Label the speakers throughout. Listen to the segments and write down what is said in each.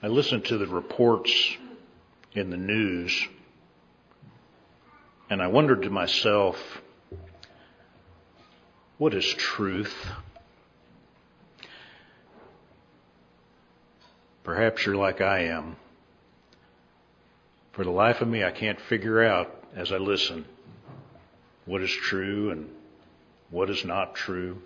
Speaker 1: I listen to the reports in the news, and I wondered to myself, what is truth? Perhaps you're like I am. For the life of me, I can't figure out as I listen what is true and what is not true.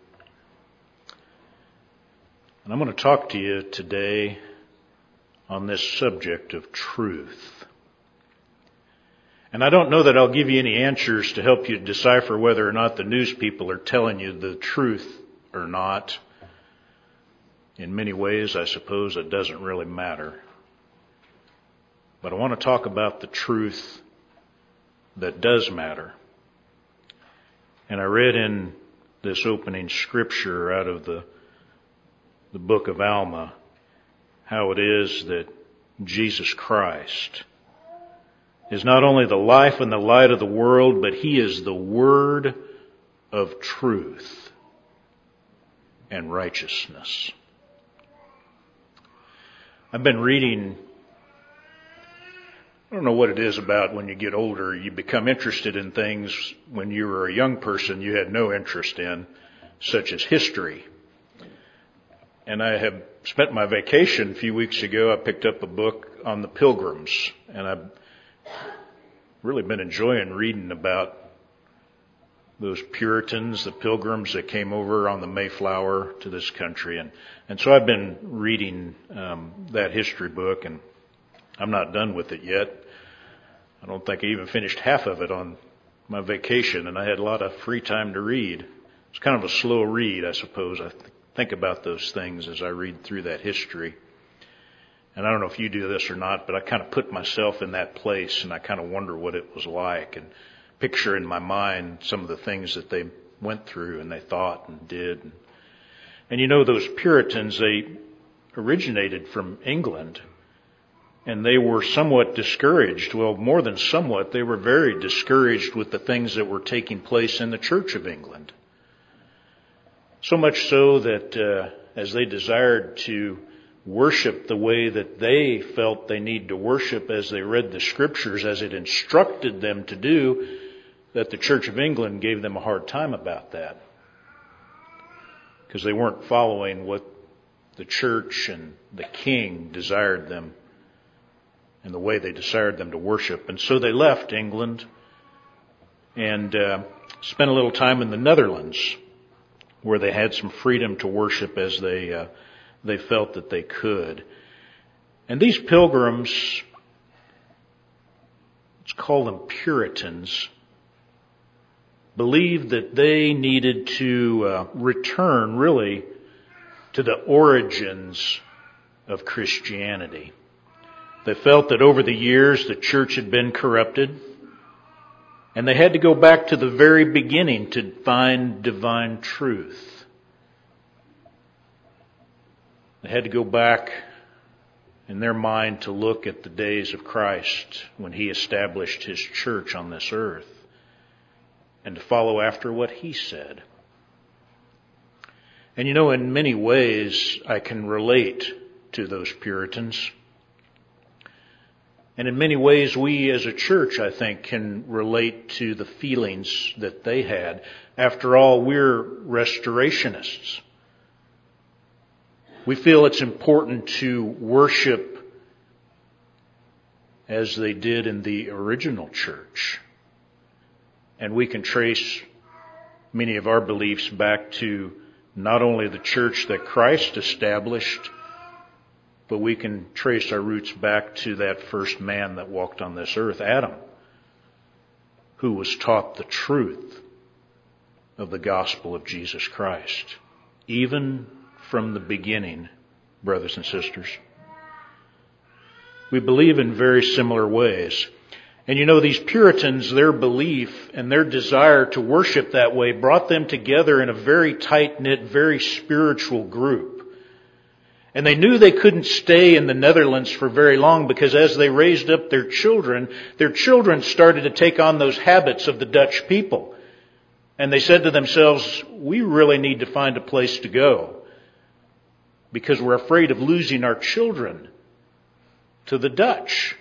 Speaker 1: And I'm going to talk to you today on this subject of truth. And I don't know that I'll give you any answers to help you decipher whether or not the news people are telling you the truth or not. In many ways, I suppose it doesn't really matter. But I want to talk about the truth that does matter. And I read in this opening scripture out of the book of Alma how it is that Jesus Christ is not only the life and the light of the world, but He is the Word of truth and righteousness. I've been reading, I don't know what it is about when you get older, you become interested in things when you were a young person you had no interest in, such as history. And I have spent my vacation a few weeks ago. I picked up a book on the Pilgrims, and I've really been enjoying reading about those Puritans, the Pilgrims that came over on the Mayflower to this country. And so I've been reading that history book, and I'm not done with it yet. I don't think I even finished half of it on my vacation, and I had a lot of free time to read. It's kind of a slow read, I suppose. I think about those things as I read through that history. And I don't know if you do this or not, but I kind of put myself in that place, and I kind of wonder what it was like, and picture in my mind some of the things that they went through and they thought and did. And you know, those Puritans, they originated from England, and they were somewhat discouraged. Well, more than somewhat, they were very discouraged with the things that were taking place in the Church of England. So much so that as they desired to worship the way that they felt they need to worship as they read the Scriptures, as it instructed them to do, that the Church of England gave them a hard time about that. Because they weren't following what the church and the king desired them and the way they desired them to worship. And so they left England and spent a little time in the Netherlands, where they had some freedom to worship as they felt that they could. And these pilgrims, let's call them Puritans, believed that they needed to return really to the origins of Christianity. They felt that over the years the church had been corrupted, and they had to go back to the very beginning to find divine truth. They had to go back in their mind to look at the days of Christ when He established His church on this earth, and to follow after what He said. And you know, in many ways, I can relate to those Puritans. And in many ways, we as a church, I think, can relate to the feelings that they had. After all, we're restorationists. We feel it's important to worship as they did in the original church. And we can trace many of our beliefs back to not only the church that Christ established, but we can trace our roots back to that first man that walked on this earth, Adam, who was taught the truth of the gospel of Jesus Christ, even from the beginning, brothers and sisters. We believe in very similar ways. And you know, these Puritans, their belief and their desire to worship that way brought them together in a very tight-knit, very spiritual group. And they knew they couldn't stay in the Netherlands for very long, because as they raised up their children started to take on those habits of the Dutch people. And they said to themselves, we really need to find a place to go, because we're afraid of losing our children to the Dutch.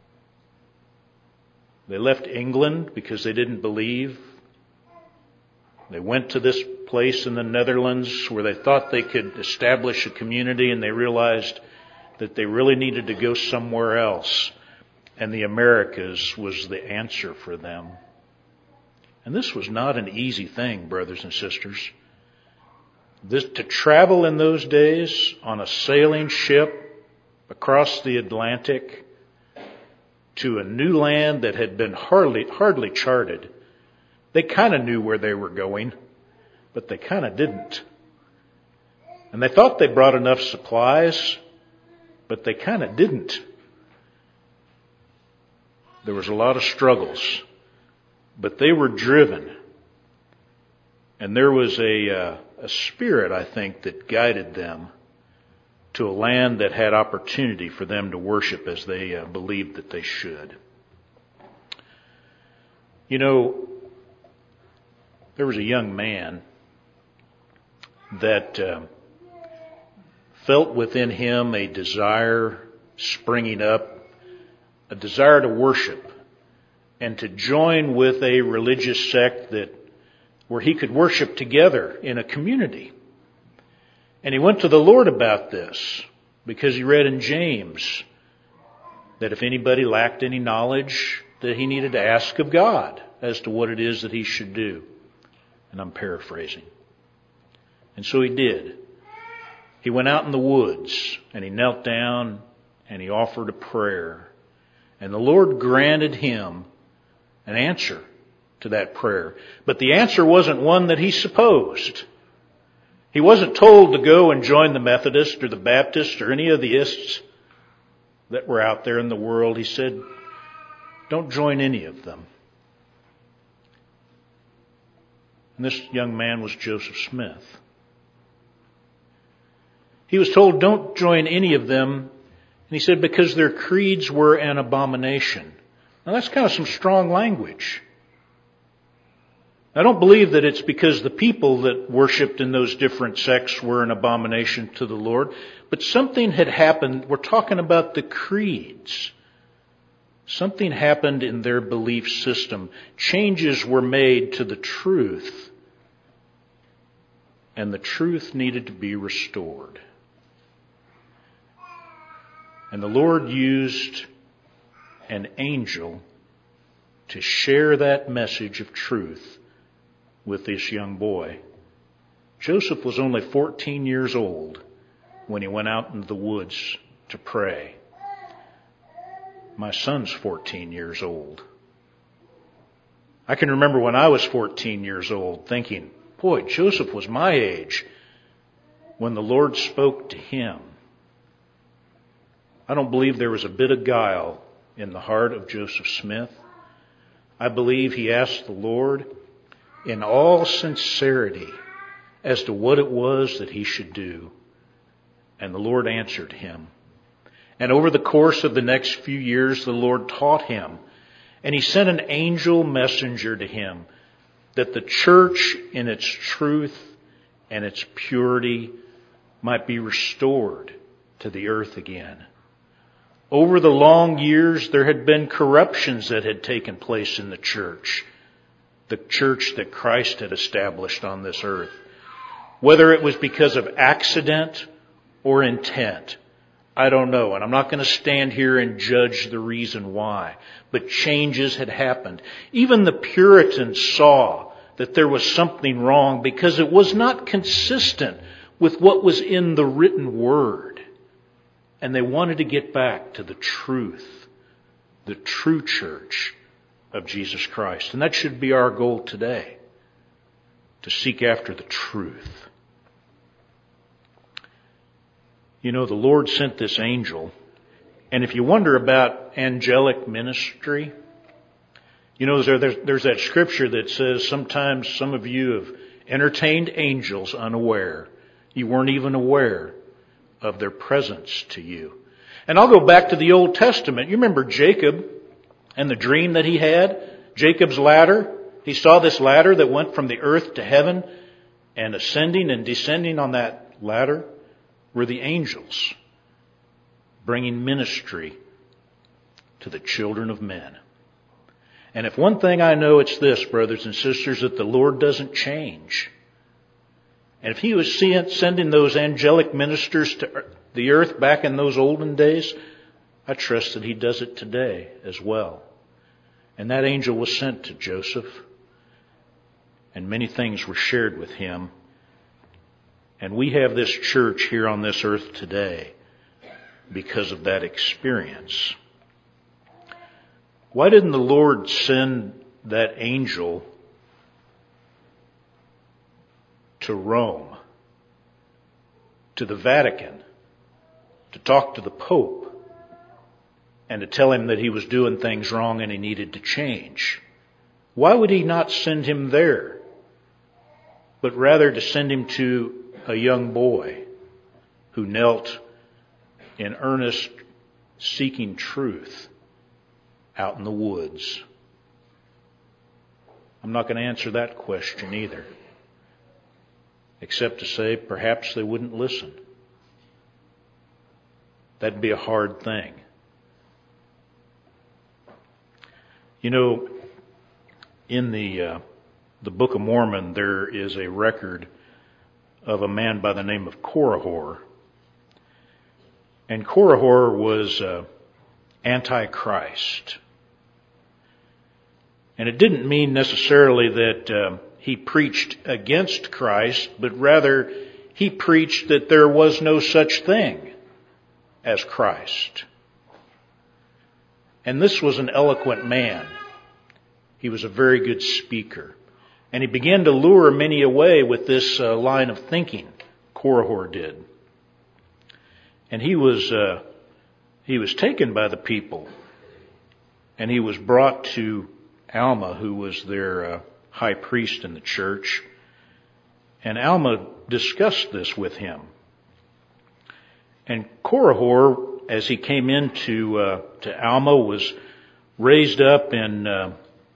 Speaker 1: They left England because they didn't believe. They went to this place in the Netherlands where they thought they could establish a community, and they realized that they really needed to go somewhere else. And the Americas was the answer for them. And this was not an easy thing, brothers and sisters. To travel in those days on a sailing ship across the Atlantic to a new land that had been hardly charted. They kind of knew where they were going, but they kind of didn't. And they thought they brought enough supplies, but they kind of didn't. There was a lot of struggles, but they were driven. And there was a spirit, I think, that guided them to a land that had opportunity for them to worship as they believed that they should. You know, there was a young man that felt within him a desire springing up, a desire to worship and to join with a religious sect where he could worship together in a community. And he went to the Lord about this because he read in James that if anybody lacked any knowledge, that he needed to ask of God as to what it is that he should do. And I'm paraphrasing. And so he did. He went out in the woods and he knelt down and he offered a prayer. And the Lord granted him an answer to that prayer. But the answer wasn't one that he supposed. He wasn't told to go and join the Methodist or the Baptist or any of the ists that were out there in the world. He said, don't join any of them. And this young man was Joseph Smith. He was told, don't join any of them. And he said, because their creeds were an abomination. Now that's kind of some strong language. I don't believe that it's because the people that worshipped in those different sects were an abomination to the Lord, but something had happened. We're talking about the creeds. Something happened in their belief system. Changes were made to the truth, and the truth needed to be restored. And the Lord used an angel to share that message of truth with this young boy. Joseph was only 14 years old when he went out into the woods to pray. My son's 14 years old. I can remember when I was 14 years old thinking, boy, Joseph was my age when the Lord spoke to him. I don't believe there was a bit of guile in the heart of Joseph Smith. I believe he asked the Lord in all sincerity as to what it was that he should do. And the Lord answered him. And over the course of the next few years, the Lord taught him. And he sent an angel messenger to him that the church in its truth and its purity might be restored to the earth again. Over the long years, there had been corruptions that had taken place in the church that Christ had established on this earth. Whether it was because of accident or intent, I don't know. And I'm not going to stand here and judge the reason why. But changes had happened. Even the Puritans saw that there was something wrong because it was not consistent with what was in the written word. And they wanted to get back to the truth, the true church of Jesus Christ. And that should be our goal today, to seek after the truth. You know, the Lord sent this angel. And if you wonder about angelic ministry, you know, there's that scripture that says sometimes some of you have entertained angels unaware. You weren't even aware of their presence to you. And I'll go back to the Old Testament. You remember Jacob and the dream that he had? Jacob's ladder. He saw this ladder that went from the earth to heaven, and ascending and descending on that ladder were the angels, bringing ministry to the children of men. And if one thing I know, it's this, brothers and sisters, that the Lord doesn't change. And if He was sending those angelic ministers to the earth back in those olden days, I trust that He does it today as well. And that angel was sent to Joseph, and many things were shared with him. And we have this church here on this earth today because of that experience. Why didn't the Lord send that angel to Rome, to the Vatican, to talk to the Pope, and to tell him that he was doing things wrong and he needed to change? Why would He not send him there, but rather to send him to a young boy who knelt in earnest seeking truth out in the woods? I'm not going to answer that question either, except to say perhaps they wouldn't listen. That'd be a hard thing. You know, in the Book of Mormon, there is a record of a man by the name of Korihor. And Korihor was anti-Christ. And it didn't mean necessarily that he preached against Christ, but rather he preached that there was no such thing as Christ. And this was an eloquent man. He was a very good speaker. And he began to lure many away with this line of thinking. Korihor did. And he was taken by the people. And he was brought to Alma, who was their high priest in the church. And Alma discussed this with him. And Korihor, as he came into to Alma, was raised up in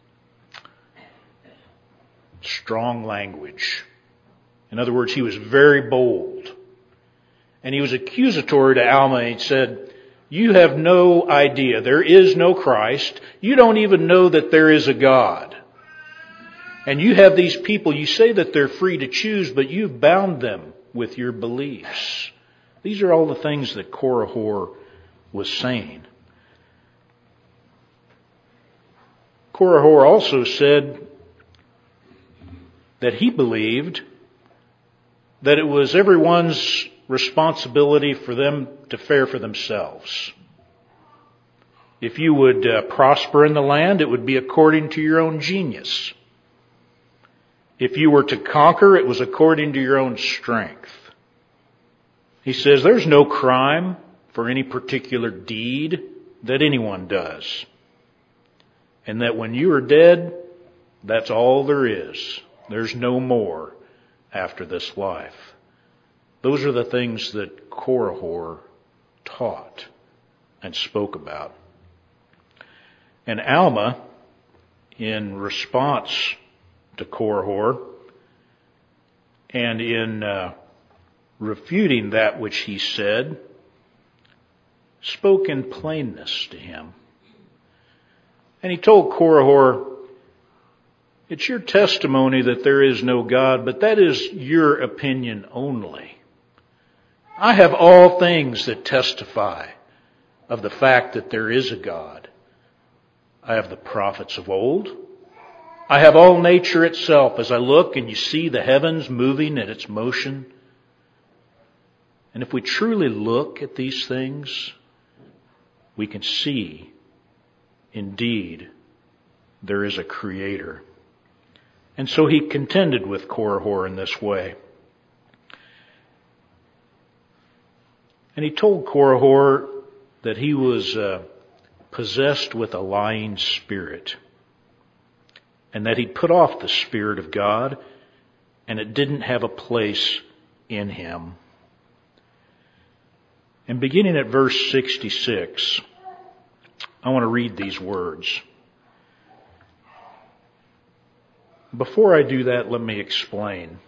Speaker 1: strong language. In other words, he was very bold. And he was accusatory to Alma. He said, "You have no idea. There is no Christ. You don't even know that there is a God. And you have these people, you say that they're free to choose, but you've bound them with your beliefs." These are all the things that Korihor was saying. Korihor also said that he believed that it was everyone's responsibility for them to fare for themselves. If you would prosper in the land, it would be according to your own genius. If you were to conquer, it was according to your own strength. He says there's no crime for any particular deed that anyone does. And that when you are dead, that's all there is. There's no more after this life. Those are the things that Korihor taught and spoke about. And Alma, in response to Korihor, and in refuting that which he said, spoke in plainness to him. And he told Korihor, "It's your testimony that there is no God, but that is your opinion only. I have all things that testify of the fact that there is a God. I have the prophets of old. I have all nature itself. As I look and you see the heavens moving in its motion. And if we truly look at these things, we can see, indeed, there is a Creator." And so he contended with Korihor in this way. And he told Korihor that he was possessed with a lying spirit, and that he'd put off the Spirit of God, and it didn't have a place in him. And beginning at verse 66, I want to read these words. Before I do that, let me explain.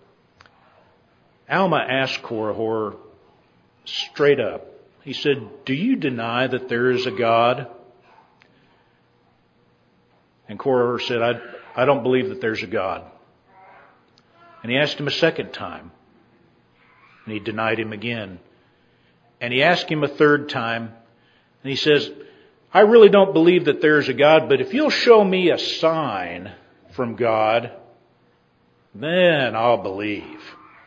Speaker 1: Alma asked Korihor straight up. He said, "Do you deny that there is a God?" And Korihor said, I don't believe that there's a God. And he asked him a second time. And he denied him again. And he asked him a third time. And he says, I really don't believe that there's a God, but if you'll show me a sign from God, then I'll believe.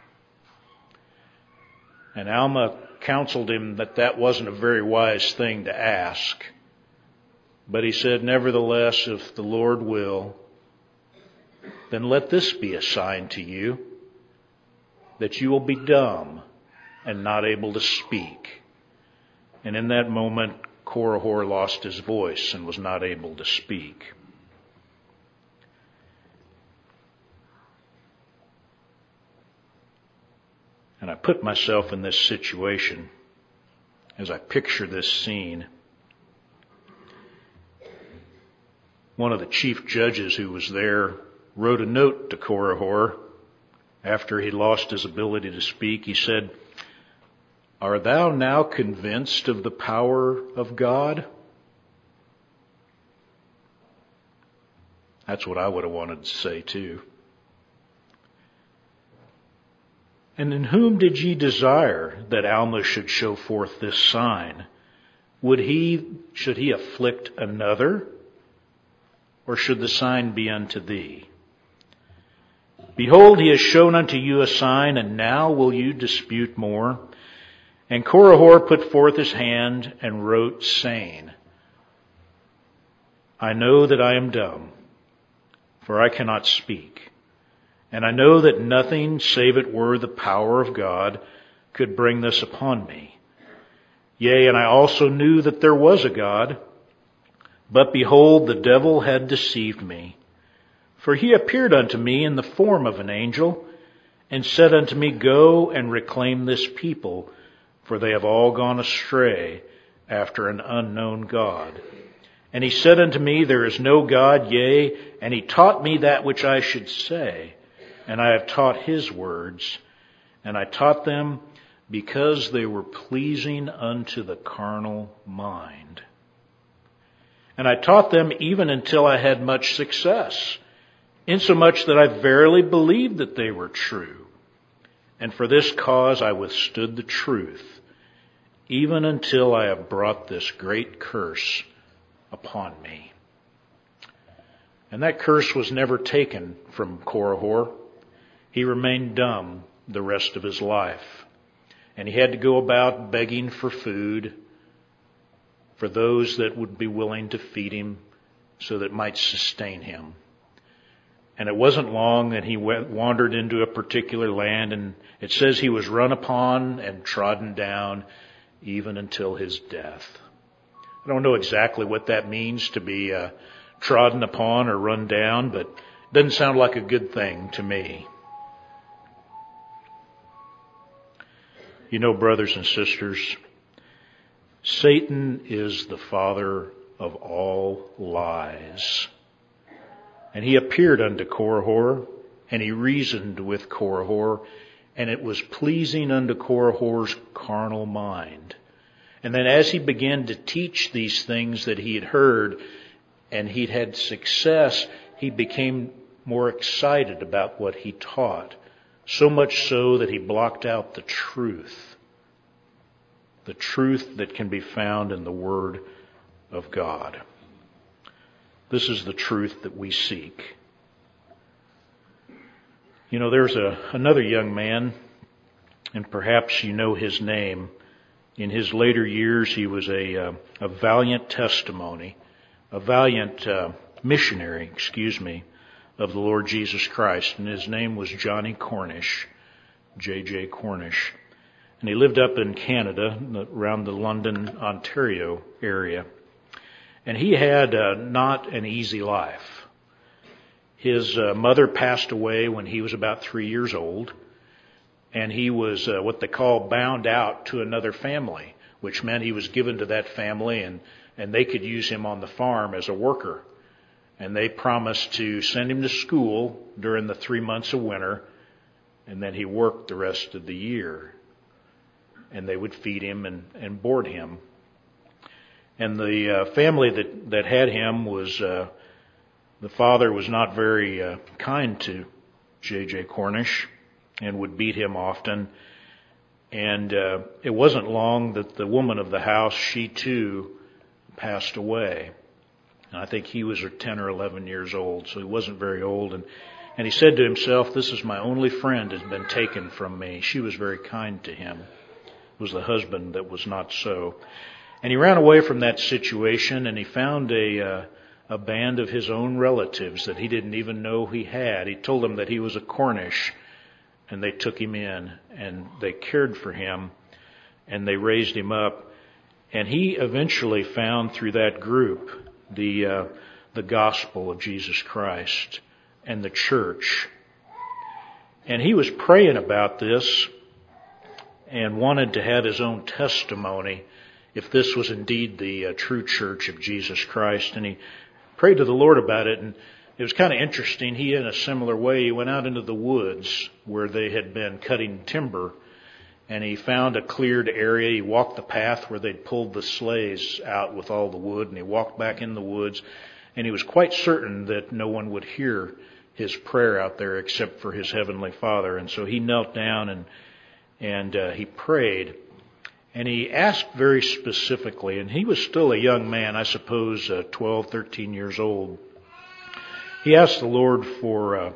Speaker 1: And Alma counseled him that that wasn't a very wise thing to ask. But he said, nevertheless, if the Lord will, then let this be a sign to you, that you will be dumb and not able to speak. And in that moment, Korihor lost his voice and was not able to speak. And I put myself in this situation as I picture this scene. One of the chief judges who was there wrote a note to Korihor after he lost his ability to speak. He said, Art thou now convinced of the power of God? That's what I would have wanted to say too. And in whom did ye desire that Alma should show forth this sign? Should he afflict another? Or should the sign be unto thee? Behold, he has shown unto you a sign, and now will you dispute more? And Korihor put forth his hand and wrote, saying, I know that I am dumb, for I cannot speak. And I know that nothing, save it were the power of God, could bring this upon me. Yea, and I also knew that there was a God. But behold, the devil had deceived me. For he appeared unto me in the form of an angel, and said unto me, Go and reclaim this people, for they have all gone astray after an unknown God. And he said unto me, There is no God, yea, and he taught me that which I should say. And I have taught his words, and I taught them because they were pleasing unto the carnal mind. And I taught them even until I had much success, insomuch that I verily believed that they were true. And for this cause I withstood the truth, even until I have brought this great curse upon me. And that curse was never taken from Korihor. He remained dumb the rest of his life. And he had to go about begging for food for those that would be willing to feed him so that it might sustain him. And it wasn't long that he wandered into a particular land, and it says he was run upon and trodden down even until his death. I don't know exactly what that means, to be trodden upon or run down, but it doesn't sound like a good thing to me. You know, brothers and sisters, Satan is the father of all lies. And he appeared unto Korihor, and he reasoned with Korihor, and it was pleasing unto Korihor's carnal mind. And then as he began to teach these things that he had heard, and he'd had success, he became more excited about what he taught. So much so that he blocked out the truth that can be found in the Word of God. This is the truth that we seek. You know, there's another young man, and perhaps you know his name. In his later years, he was a valiant testimony, a valiant missionary, of the Lord Jesus Christ. And his name was Johnny Cornish, J.J. Cornish. And he lived up in Canada, around the London, Ontario area. And he had not an easy life. His mother passed away when he was about 3 years old. And he was what they call bound out to another family, which meant he was given to that family and they could use him on the farm as a worker. And they promised to send him to school during the 3 months of winter, and then he worked the rest of the year. And they would feed him and board him. And the family that had him was The father was not very kind to J.J. Cornish and would beat him often. And it wasn't long that the woman of the house, she too, passed away. And I think he was 10 or 11 years old, so he wasn't very old. And he said to himself, "This is my only friend has been taken from me." She was very kind to him. It was the husband that was not so. And he ran away from that situation, and he found a band of his own relatives that he didn't even know he had. He told them that he was a Cornish, and they took him in, and they cared for him, and they raised him up. And he eventually found through that group the gospel of Jesus Christ and the church. And he was praying about this and wanted to have his own testimony if this was indeed the true church of Jesus Christ. And he prayed to the Lord about it, and it was kind of interesting. He, in a similar way, he went out into the woods where they had been cutting timber, and he found a cleared area. He walked the path where they'd pulled the sleighs out with all the wood, and he walked back in the woods, and he was quite certain that no one would hear his prayer out there except for his heavenly Father. And so he knelt down and he prayed. And he asked very specifically, and he was still a young man, I suppose 12, 13 years old. He asked the Lord for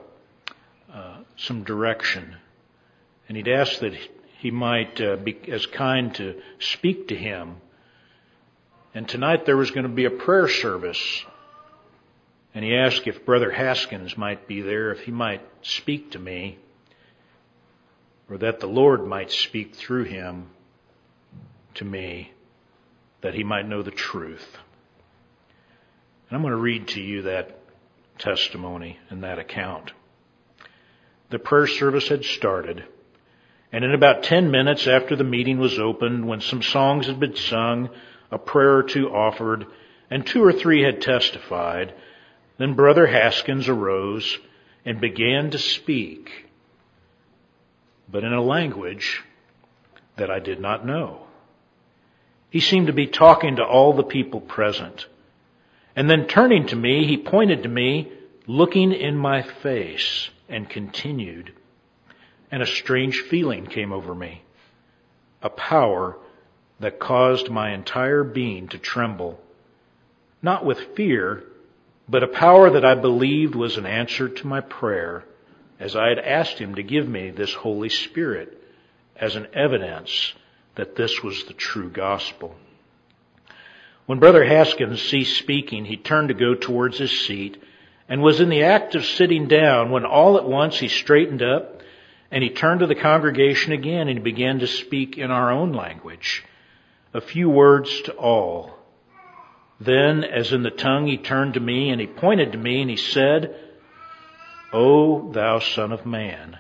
Speaker 1: some direction. And he'd asked that he might be as kind to speak to him. And tonight there was going to be a prayer service. And he asked if Brother Haskins might be there, if he might speak to me, or that the Lord might speak through him to me, that he might know the truth. And I'm going to read to you that testimony and that account. The prayer service had started, and in about 10 minutes after the meeting was opened, when some songs had been sung, a prayer or two offered, and 2 or 3 had testified, then Brother Haskins arose and began to speak, but in a language that I did not know. He seemed to be talking to all the people present. And then turning to me, he pointed to me, looking in my face, and continued. And a strange feeling came over me, a power that caused my entire being to tremble, not with fear, but a power that I believed was an answer to my prayer, as I had asked him to give me this Holy Spirit as an evidence that this was the true gospel. When Brother Haskins ceased speaking, he turned to go towards his seat and was in the act of sitting down when all at once he straightened up and he turned to the congregation again and he began to speak in our own language, a few words to all. Then, as in the tongue, he turned to me and he pointed to me and he said, "O thou Son of Man,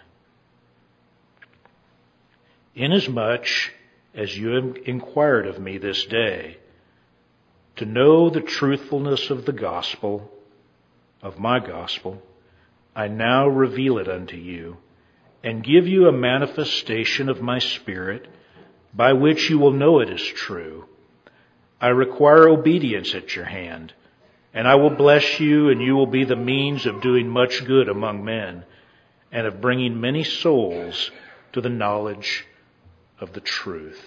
Speaker 1: inasmuch as you have inquired of me this day, to know the truthfulness of the gospel, of my gospel, I now reveal it unto you, and give you a manifestation of my Spirit, by which you will know it is true. I require obedience at your hand, and I will bless you, and you will be the means of doing much good among men, and of bringing many souls to the knowledge of the truth."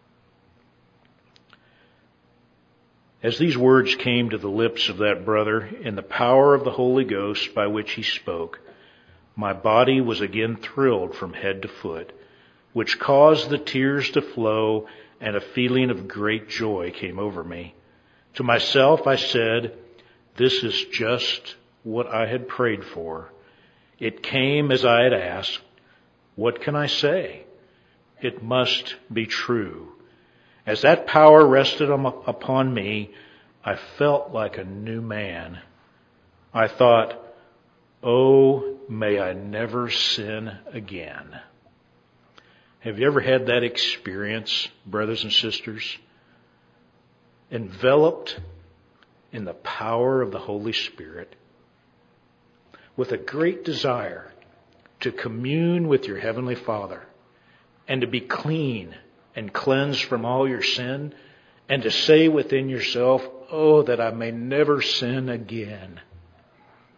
Speaker 1: As these words came to the lips of that brother in the power of the Holy Ghost by which he spoke, my body was again thrilled from head to foot, which caused the tears to flow, and a feeling of great joy came over me. To myself I said, "This is just what I had prayed for. It came as I had asked. What can I say? It must be true." As that power rested upon me, I felt like a new man. I thought, "Oh, may I never sin again." Have you ever had that experience, brothers and sisters? Enveloped in the power of the Holy Spirit, with a great desire to commune with your Heavenly Father and to be clean and cleansed from all your sin, and to say within yourself, "Oh, that I may never sin again."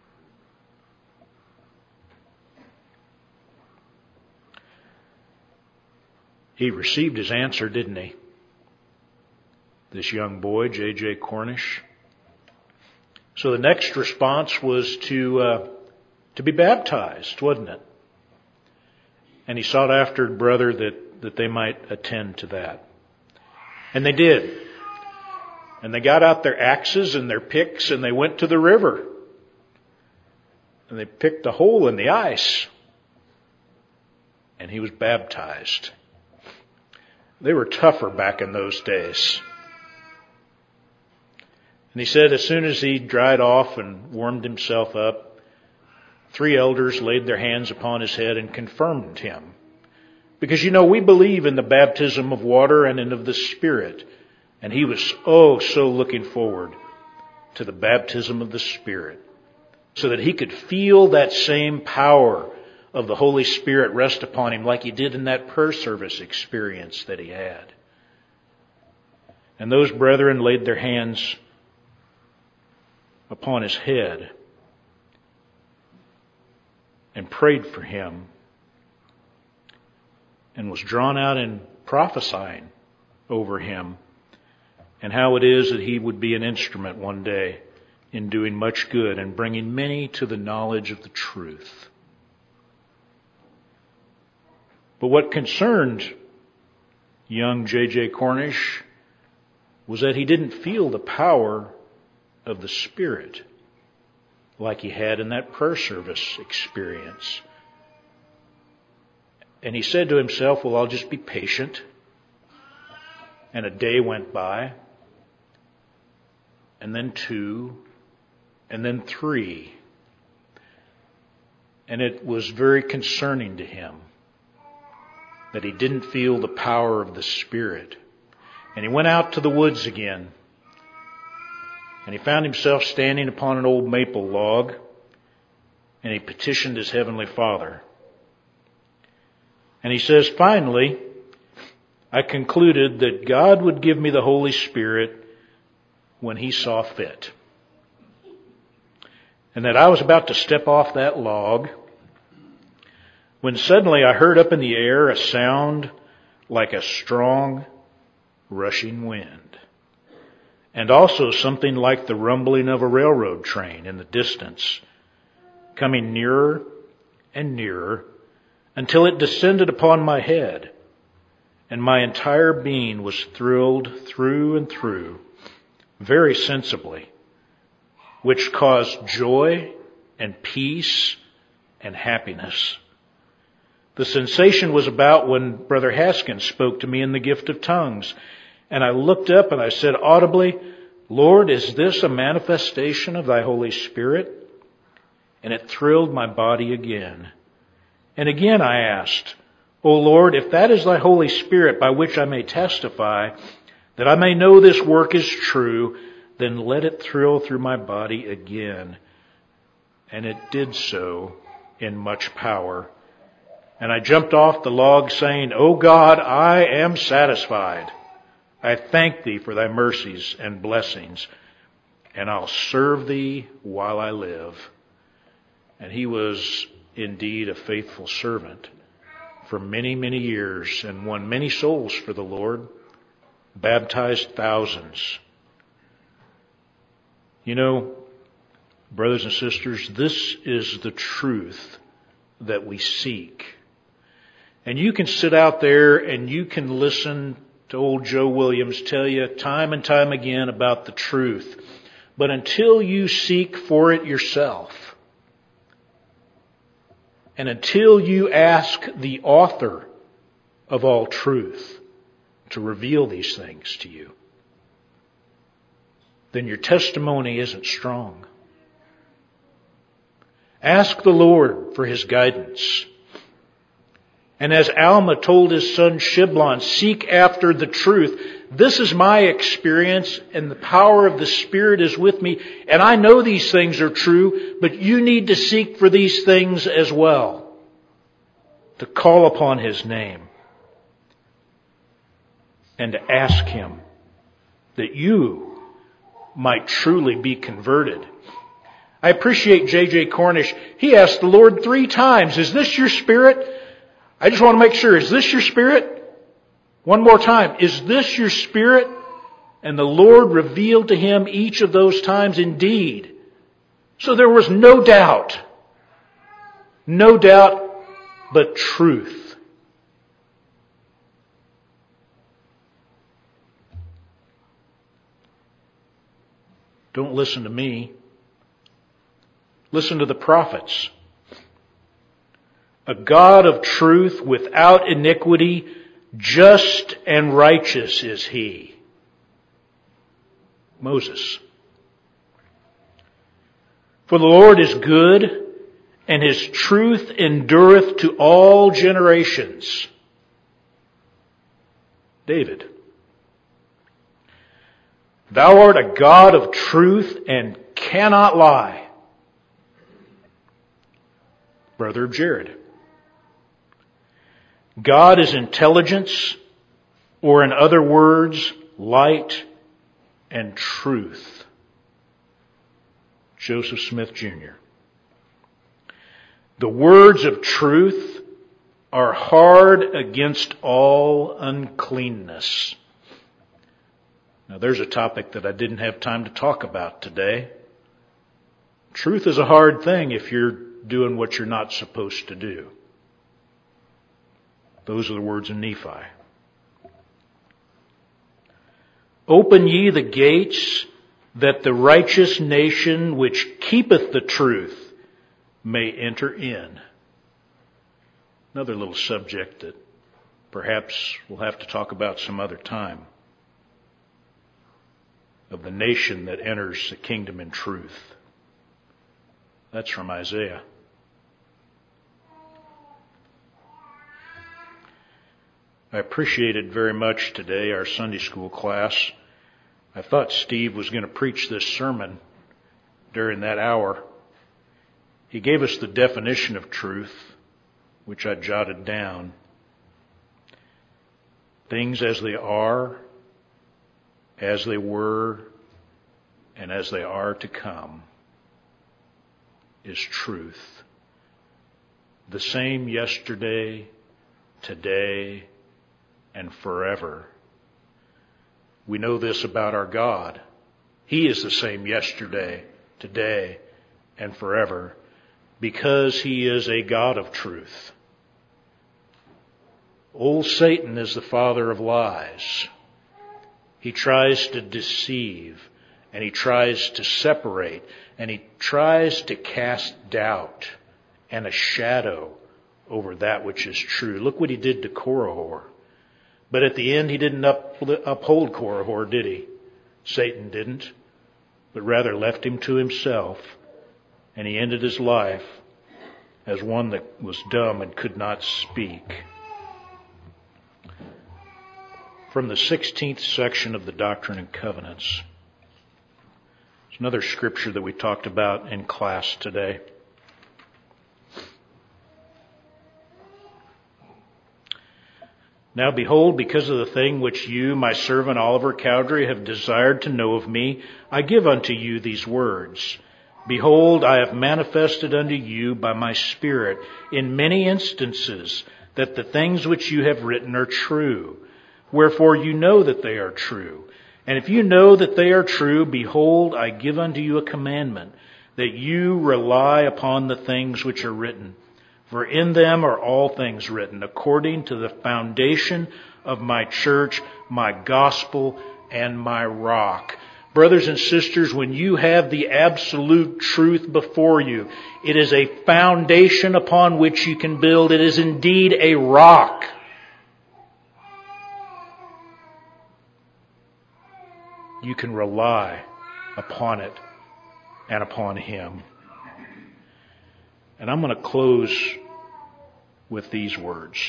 Speaker 1: He received his answer, didn't he? This young boy, J.J. Cornish. So the next response was to be baptized, wasn't it? And he sought after a brother that they might attend to that. And they did. And they got out their axes and their picks and they went to the river. And they picked a hole in the ice. And he was baptized. They were tougher back in those days. And he said as soon as he dried off and warmed himself up, 3 elders laid their hands upon his head and confirmed him. Because we believe in the baptism of water and in of the Spirit. And he was so looking forward to the baptism of the Spirit, so that he could feel that same power of the Holy Spirit rest upon him like he did in that prayer service experience that he had. And those brethren laid their hands upon his head and prayed for him and was drawn out in prophesying over him and how it is that he would be an instrument one day in doing much good and bringing many to the knowledge of the truth. But what concerned young J.J. Cornish was that he didn't feel the power of the Spirit like he had in that prayer service experience. And he said to himself, well, I'll just be patient. And a day went by, and then 2, and then 3. And it was very concerning to him that he didn't feel the power of the Spirit. And he went out to the woods again. And he found himself standing upon an old maple log. And he petitioned his Heavenly Father. And he says, finally, I concluded that God would give me the Holy Spirit when He saw fit. And that I was about to step off that log when suddenly I heard up in the air a sound like a strong rushing wind. And also something like the rumbling of a railroad train in the distance, coming nearer and nearer until it descended upon my head. And my entire being was thrilled through and through, very sensibly, which caused joy and peace and happiness. The sensation was about when Brother Haskins spoke to me in the gift of tongues. And I looked up and I said audibly, Lord, is this a manifestation of Thy Holy Spirit? And it thrilled my body again. And again I asked, O Lord, if that is Thy Holy Spirit by which I may testify, that I may know this work is true, then let it thrill through my body again. And it did so in much power. And I jumped off the log saying, O God, I am satisfied. I thank Thee for Thy mercies and blessings, and I'll serve Thee while I live. And he was indeed a faithful servant for many, many years and won many souls for the Lord, baptized thousands. Brothers and sisters, this is the truth that we seek. And you can sit out there and you can listen to old Joe Williams tell you time and time again about the truth. But until you seek for it yourself, and until you ask the author of all truth to reveal these things to you, then your testimony isn't strong. Ask the Lord for His guidance. And as Alma told his son Shiblon, seek after the truth. This is my experience, and the power of the Spirit is with me. And I know these things are true, but you need to seek for these things as well. To call upon His name. And to ask Him that you might truly be converted. I appreciate J.J. Cornish. He asked the Lord 3 times, is this your Spirit? I just want to make sure, is this your Spirit? One more time. Is this your spirit? And the Lord revealed to him each of those times indeed. So there was no doubt. No doubt, but truth. Don't listen to me. Listen to the prophets. A God of truth without iniquity, just and righteous is he. Moses. For the Lord is good, and his truth endureth to all generations. David. Thou art a God of truth and cannot lie. Brother of Jared. God is intelligence, or in other words, light and truth. Joseph Smith Jr. The words of truth are hard against all uncleanness. Now there's a topic that I didn't have time to talk about today. Truth is a hard thing if you're doing what you're not supposed to do. Those are the words of Nephi. Open ye the gates, that the righteous nation which keepeth the truth may enter in. Another little subject that perhaps we'll have to talk about some other time. Of the nation that enters the kingdom in truth. That's from Isaiah. I appreciated very much today our Sunday school class. I thought Steve was going to preach this sermon during that hour. He gave us the definition of truth, which I jotted down. Things as they are, as they were, and as they are to come, is truth. The same yesterday, today, and forever. We know this about our God. He is the same yesterday, today, and forever, because he is a God of truth. Old Satan is the father of lies. He tries to deceive, and he tries to separate, and he tries to cast doubt and a shadow over that which is true. Look what he did to Korihor. But at the end, he didn't uphold Korihor, did he? Satan didn't, but rather left him to himself, and he ended his life as one that was dumb and could not speak. From the 16th section of the Doctrine and Covenants. It's another scripture that we talked about in class today. Now behold, because of the thing which you, my servant Oliver Cowdery, have desired to know of me, I give unto you these words. Behold, I have manifested unto you by my Spirit in many instances that the things which you have written are true. Wherefore you know that they are true. And if you know that they are true, behold, I give unto you a commandment, that you rely upon the things which are written. For in them are all things written, according to the foundation of my church, my gospel, and my rock. Brothers and sisters, when you have the absolute truth before you, it is a foundation upon which you can build. It is indeed a rock. You can rely upon it and upon Him. And I'm going to close with these words.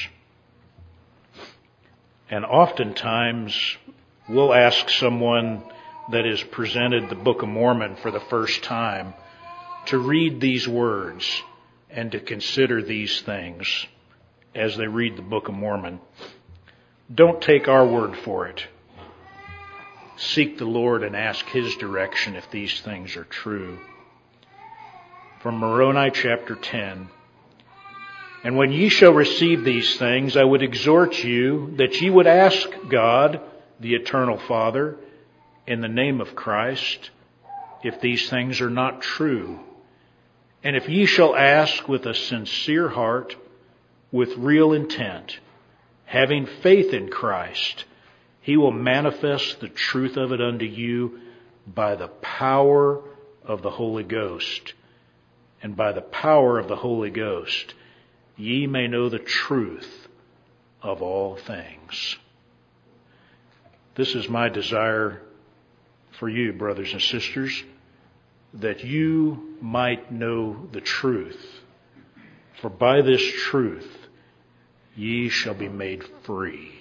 Speaker 1: And oftentimes we'll ask someone that is presented the Book of Mormon for the first time to read these words and to consider these things as they read the Book of Mormon. Don't take our word for it. Seek the Lord and ask His direction if these things are true. From Moroni chapter 10. And when ye shall receive these things, I would exhort you that ye would ask God, the eternal Father, in the name of Christ, if these things are not true. And if ye shall ask with a sincere heart, with real intent, having faith in Christ, He will manifest the truth of it unto you by the power of the Holy Ghost. And by the power of the Holy Ghost, ye may know the truth of all things. This is my desire for you, brothers and sisters, that you might know the truth. For by this truth ye shall be made free.